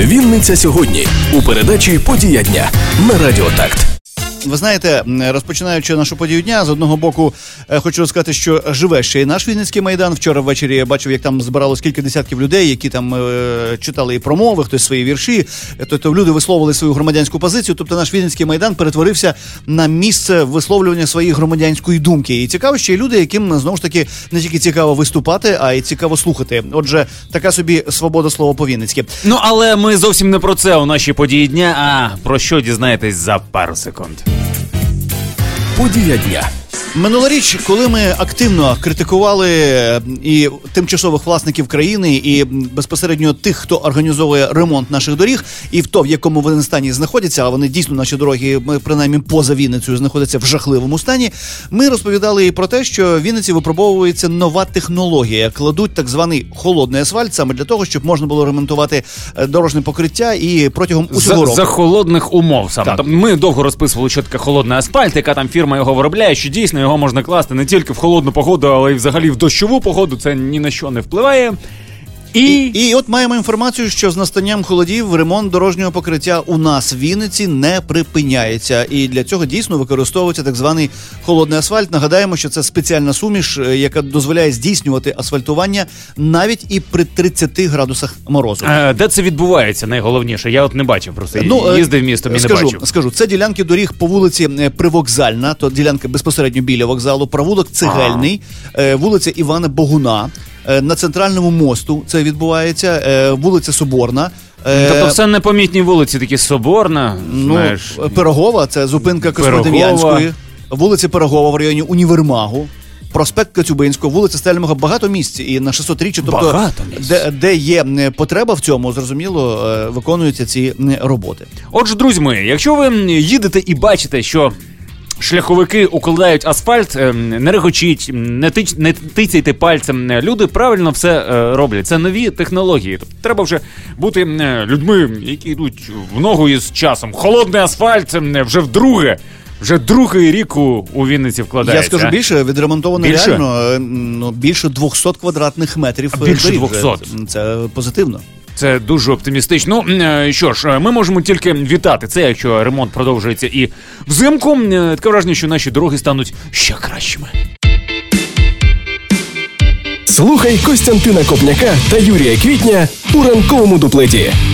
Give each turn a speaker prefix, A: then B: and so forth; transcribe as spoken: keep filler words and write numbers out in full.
A: Вінниця сьогодні у передачі «Подія дня» на Радіо Такт.
B: Ви знаєте, розпочинаючи нашу подію дня, з одного боку, хочу розказати, що живе ще і наш Вінницький Майдан. Вчора ввечері я бачив, як там збиралось кілька десятків людей, які там е, читали і промови, хтось свої вірші. Тобто люди висловили свою громадянську позицію. Тобто наш Вінницький Майдан перетворився на місце висловлювання своєї громадянської думки. І цікаво ще й люди, яким, знову ж таки, не тільки цікаво виступати, а й цікаво слухати. Отже, така собі свобода слова по-вінницьки.
C: Ну, але ми зовсім не про це у нашій події дня, а про що дізнаєтесь за пару секунд.
A: Подія дня.
B: Минулоріч, коли ми активно критикували і тимчасових власників країни, і безпосередньо тих, хто організовує ремонт наших доріг, і в то, в якому вони стані знаходяться, а вони дійсно, наші дороги, принаймні поза Вінницею, знаходяться в жахливому стані, ми розповідали і про те, що в Вінниці випробовується нова технологія. Кладуть так званий холодний асфальт саме для того, щоб можна було ремонтувати дорожнє покриття і протягом усього року.
C: За, за холодних умов саме.
B: Так.
C: Ми довго розписували, що таке холодний асфальт, яка там фірма його виробляє, що дійсно його можна класти не тільки в холодну погоду, але й взагалі в дощову погоду. Це ні на що не впливає. І...
B: І, і от маємо інформацію, що з настанням холодів ремонт дорожнього покриття у нас в Вінниці не припиняється. І для цього дійсно використовується так званий холодний асфальт. Нагадаємо, що це спеціальна суміш, яка дозволяє здійснювати асфальтування навіть і при тридцяти градусах морозу.
C: А, де це відбувається, найголовніше? Я от не бачив, просто
B: ну,
C: їздив містом і
B: скажу,
C: не бачив.
B: Скажу, це ділянки доріг по вулиці Привокзальна, то ділянка безпосередньо біля вокзалу, провулок Цегельний, а. вулиця Івана Богуна. На Центральному мосту це відбувається, вулиця Соборна.
C: Тобто все непомітні вулиці, такі Соборна,
B: ну,
C: знаєш.
B: Пирогова, це зупинка Космодем'янської, вулиця Пирогова в районі Універмагу, проспект Коцюбинського, вулиця Стельмаха, багато місць і на шестисотріччя, тобто де, де є потреба в цьому, зрозуміло, виконуються ці роботи.
C: Отже, друзі мої, якщо ви їдете і бачите, що шляховики укладають асфальт, не регочіть, не, тич, не тицяйте пальцем. Люди правильно все роблять. Це нові технології. Тобто треба вже бути людьми, які йдуть в ногу із часом. Холодний асфальт вже вдруге. Вже другий рік у, у Вінниці вкладається.
B: Я скажу більше, відремонтовано
C: більше?
B: реально ну, більше двісті квадратних метрів.
C: А більше
B: доріг.
C: двісті?
B: Це позитивно.
C: Це дуже оптимістично. Ну, що ж, ми можемо тільки вітати це, якщо ремонт продовжується і взимку. Таке враження, що наші дороги стануть ще кращими.
A: Слухай Костянтина Копняка та Юрія Квітня у ранковому дуплеті.